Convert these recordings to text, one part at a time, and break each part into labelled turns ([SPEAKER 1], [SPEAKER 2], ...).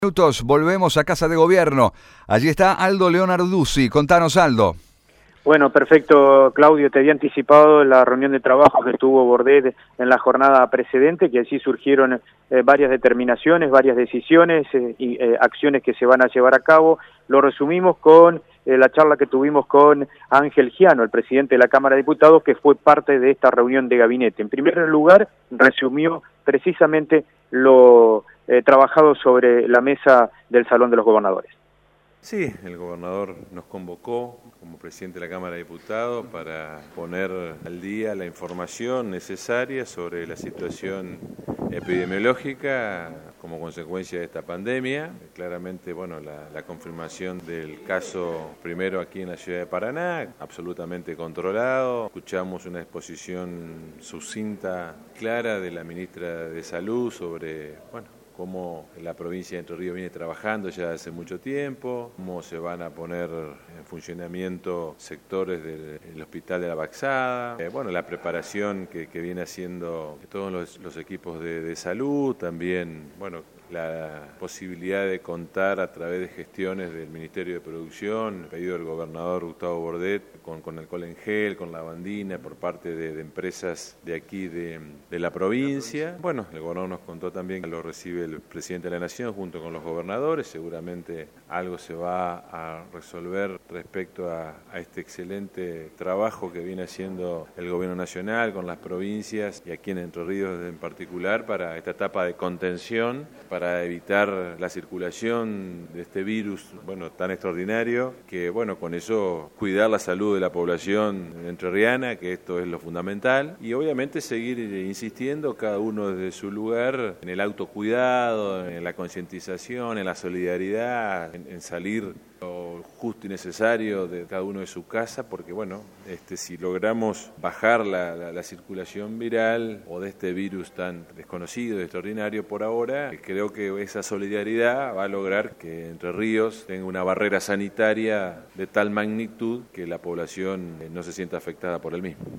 [SPEAKER 1] Minutos, volvemos a Casa de Gobierno. Allí está Aldo Leonarduzzi. Contanos, Aldo.
[SPEAKER 2] Bueno, perfecto, Claudio. Te había anticipado la reunión de trabajo que tuvo Bordet en la jornada precedente, que allí surgieron varias determinaciones, varias decisiones y acciones que se van a llevar a cabo. Lo resumimos con la charla que tuvimos con Ángel Giano, el presidente de la Cámara de Diputados, que fue parte de esta reunión de gabinete. En primer lugar, resumió precisamente lo trabajado sobre la mesa del Salón de los Gobernadores.
[SPEAKER 3] Sí, el gobernador nos convocó como presidente de la Cámara de Diputados para poner al día la información necesaria sobre la situación epidemiológica como consecuencia de esta pandemia. Claramente, bueno, la confirmación del caso primero aquí en la ciudad de Paraná, absolutamente controlado. Escuchamos una exposición sucinta, clara de la ministra de Salud sobre, cómo la provincia de Entre Ríos viene trabajando ya hace mucho tiempo, cómo se van a poner en funcionamiento sectores del Hospital de la Baxada, la preparación que viene haciendo todos los equipos de salud, también, la posibilidad de contar a través de gestiones del Ministerio de Producción, pedido del gobernador Gustavo Bordet, con alcohol en gel, con lavandina, por parte de empresas de aquí de la provincia. Bueno, el gobernador nos contó también que lo recibe el presidente de la Nación junto con los gobernadores. Seguramente algo se va a resolver respecto a este excelente trabajo que viene haciendo el gobierno nacional con las provincias y aquí en Entre Ríos en particular para esta etapa de contención, para evitar la circulación de este virus tan extraordinario, que con eso cuidar la salud de la población entrerriana, que esto es lo fundamental, y obviamente seguir insistiendo cada uno desde su lugar en el autocuidado, en la concientización, en la solidaridad, en salir lo justo y necesario de cada uno de su casa, porque si logramos bajar la circulación viral o de este virus tan desconocido y extraordinario por ahora, creo que esa solidaridad va a lograr que Entre Ríos tenga una barrera sanitaria de tal magnitud que la población no se sienta afectada por el mismo.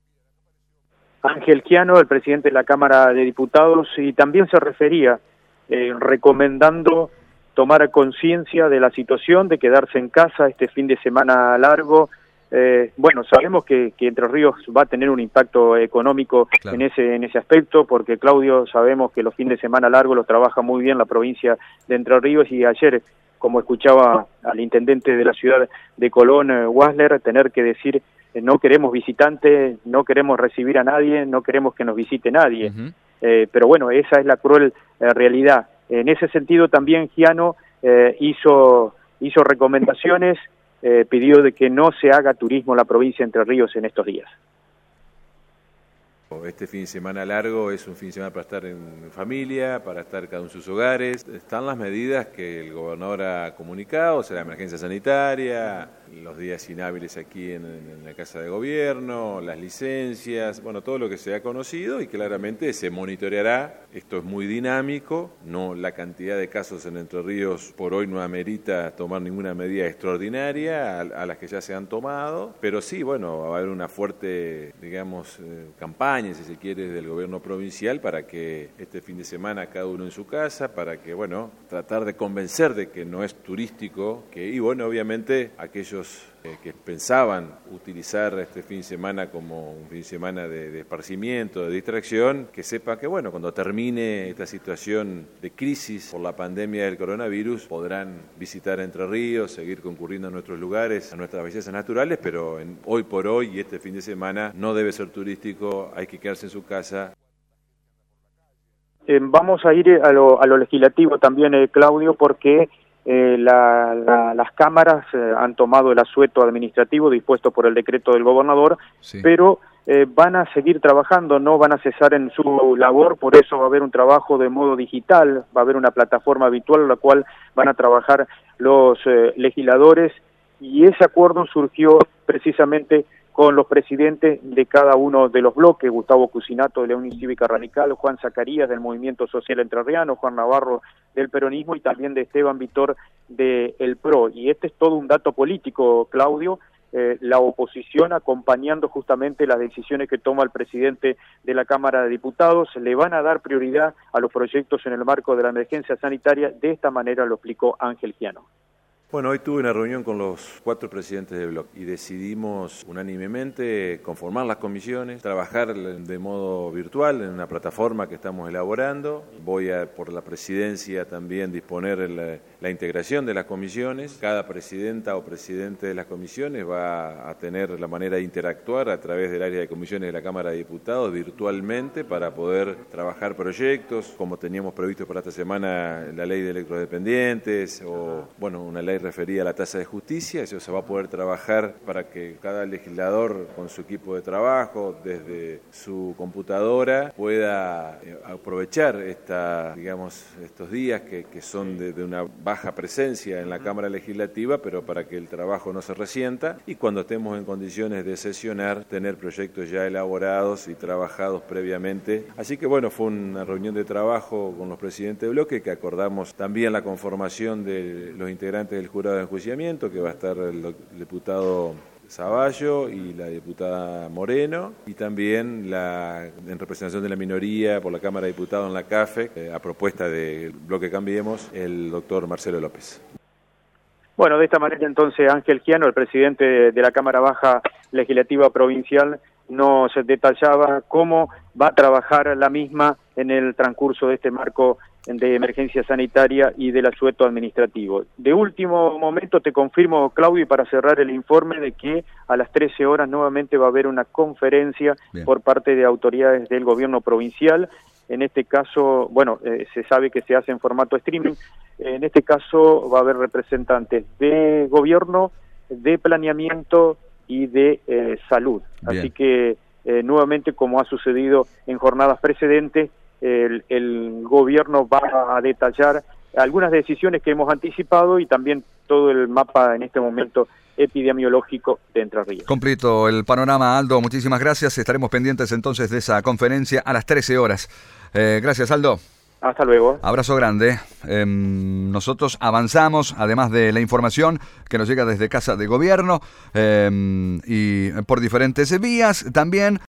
[SPEAKER 2] Ángel Giano, el presidente de la Cámara de Diputados, y también se refería recomendando tomar conciencia de la situación, de quedarse en casa este fin de semana largo. Sabemos que Entre Ríos va a tener un impacto económico, claro, en ese aspecto, porque Claudio, sabemos que los fines de semana largos los trabaja muy bien la provincia de Entre Ríos, y ayer, como escuchaba al intendente de la ciudad de Colón, Wasler, tener que decir no queremos visitantes, no queremos recibir a nadie, no queremos que nos visite nadie. Uh-huh. Pero esa es la cruel realidad. En ese sentido también Giano hizo recomendaciones, pidió de que no se haga turismo en la provincia de Entre Ríos en estos días.
[SPEAKER 3] Este fin de semana largo es un fin de semana para estar en familia, para estar cada uno en sus hogares. Están las medidas que el gobernador ha comunicado, o sea, la emergencia sanitaria, los días inhábiles aquí en la Casa de Gobierno, las licencias, todo lo que se ha conocido, y claramente se monitoreará. Esto es muy dinámico, la cantidad de casos en Entre Ríos por hoy no amerita tomar ninguna medida extraordinaria a las que ya se han tomado, pero sí, va a haber una fuerte, campaña, si se quiere, del gobierno provincial para que este fin de semana cada uno en su casa, para que, tratar de convencer de que no es turístico, obviamente aquellos que pensaban utilizar este fin de semana como un fin de semana de esparcimiento, de distracción, que sepa que, cuando termine esta situación de crisis por la pandemia del coronavirus, podrán visitar Entre Ríos, seguir concurriendo a nuestros lugares, a nuestras bellezas naturales, pero hoy por hoy y este fin de semana no debe ser turístico, hay que quedarse en su casa.
[SPEAKER 2] Vamos a ir a lo legislativo también, Claudio, porque las cámaras han tomado el asueto administrativo dispuesto por el decreto del gobernador, sí, pero van a seguir trabajando, no van a cesar en su labor, por eso va a haber un trabajo de modo digital, va a haber una plataforma habitual en la cual van a trabajar los legisladores, y ese acuerdo surgió precisamente con los presidentes de cada uno de los bloques: Gustavo Cusinato de la Unión Cívica Radical, Juan Zacarías del Movimiento Social Entrerriano, Juan Navarro del Peronismo y también de Esteban Vitor del PRO. Y este es todo un dato político, Claudio, la oposición acompañando justamente las decisiones que toma el presidente de la Cámara de Diputados. Le van a dar prioridad a los proyectos en el marco de la emergencia sanitaria. De esta manera lo explicó Ángel Giano.
[SPEAKER 3] Bueno, hoy tuve una reunión con los 4 presidentes de bloque y decidimos unánimemente conformar las comisiones, trabajar de modo virtual en una plataforma que estamos elaborando. Voy a, por la presidencia, también disponer la integración de las comisiones. Cada presidenta o presidente de las comisiones va a tener la manera de interactuar a través del área de comisiones de la Cámara de Diputados virtualmente para poder trabajar proyectos, como teníamos previsto para esta semana la ley de electrodependientes o, bueno, una ley referida a la tasa de justicia. Eso se va a poder trabajar para que cada legislador con su equipo de trabajo, desde su computadora, pueda aprovechar estos días que son de una baja presencia en la Cámara Legislativa, pero para que el trabajo no se resienta y cuando estemos en condiciones de sesionar, tener proyectos ya elaborados y trabajados previamente. Así que bueno, fue una reunión de trabajo con los presidentes de bloque que acordamos también la conformación de los integrantes del jurado de enjuiciamiento, que va a estar el diputado Zavallo y la diputada Moreno, y también en representación de la minoría por la Cámara de Diputados en la CAFE, a propuesta del bloque Cambiemos, el doctor Marcelo López.
[SPEAKER 2] Bueno, de esta manera entonces Ángel Giano, el presidente de la Cámara Baja Legislativa Provincial, nos detallaba cómo va a trabajar la misma en el transcurso de este marco de emergencia sanitaria y del asueto administrativo. De último momento te confirmo, Claudio, y para cerrar el informe, de que a las 13 horas nuevamente va a haber una conferencia por parte de autoridades del gobierno provincial. En este caso, bueno, se sabe que se hace en formato streaming. En este caso va a haber representantes de gobierno, de planeamiento y de salud. Bien. Así que nuevamente, como ha sucedido en jornadas precedentes, el gobierno va a detallar algunas decisiones que hemos anticipado y también todo el mapa en este momento epidemiológico de Entre Ríos.
[SPEAKER 1] Completo el panorama, Aldo. Muchísimas gracias. Estaremos pendientes entonces de esa conferencia a las 13 horas. Gracias, Aldo.
[SPEAKER 2] Hasta luego.
[SPEAKER 1] Abrazo grande. Nosotros avanzamos, además de la información que nos llega desde Casa de Gobierno y por diferentes vías también.